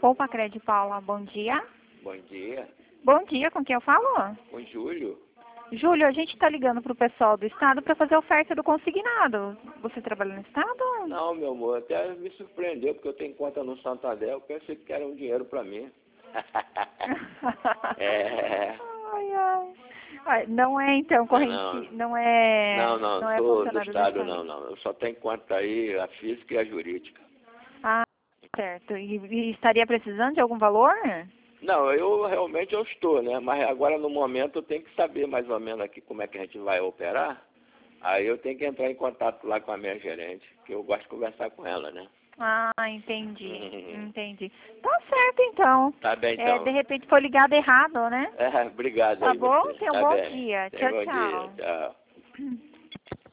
Poupa Crédito Paula, bom dia. Bom dia. Bom dia, com quem eu falo? Com Júlio. Júlio, a gente está ligando para o pessoal do Estado para fazer a oferta do consignado. Você trabalha no Estado? Não, meu amor, até me surpreendeu, porque eu tenho conta no Santander, eu pensei que era um dinheiro para mim. É. Ai, ai. Ai, não é então corrente, não é, Não é sou do funcionário do Estado, Estado. não. Eu só tenho conta aí, a física e a jurídica. Ah, certo. E estaria precisando de algum valor? Não, eu realmente eu estou, né? Mas agora no momento eu tenho que saber mais ou menos aqui como é que a gente vai operar. Aí eu tenho que entrar em contato lá com a minha gerente, que eu gosto de conversar com ela, né? Ah, entendi, entendi. Tá certo então. Tá bem, É, então. de repente foi ligado errado, né? Obrigado Tá aí bom? você. Tenha um Tá bom bem. dia. Tenha Tchau, bom dia. tchau. Tchau.